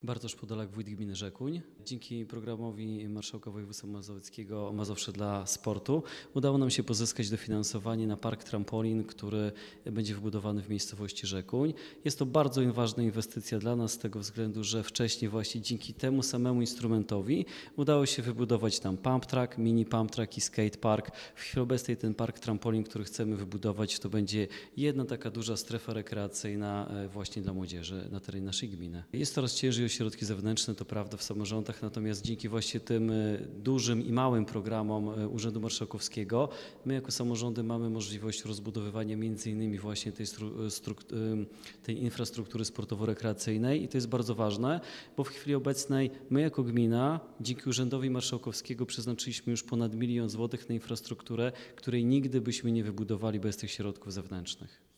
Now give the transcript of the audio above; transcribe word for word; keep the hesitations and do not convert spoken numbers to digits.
Bartosz Podolak, wójt gminy Rzekuń. Dzięki programowi Marszałka Województwa Mazowieckiego Mazowsze dla sportu udało nam się pozyskać dofinansowanie na park trampolin, który będzie wybudowany w miejscowości Rzekuń. Jest to bardzo ważna inwestycja dla nas z tego względu, że wcześniej właśnie dzięki temu samemu instrumentowi udało się wybudować tam pump track, mini pump track i skate park. W chwili obecnej ten park trampolin, który chcemy wybudować, to będzie jedna taka duża strefa rekreacyjna właśnie dla młodzieży na terenie naszej gminy. Jest coraz ciężej o środki zewnętrzne, to prawda, w samorządach, natomiast dzięki właśnie tym dużym i małym programom Urzędu Marszałkowskiego my jako samorządy mamy możliwość rozbudowywania między innymi właśnie tej, tej infrastruktury sportowo-rekreacyjnej i to jest bardzo ważne, bo w chwili obecnej my jako gmina dzięki Urzędowi Marszałkowskiego przeznaczyliśmy już ponad milion złotych na infrastrukturę, której nigdy byśmy nie wybudowali bez tych środków zewnętrznych.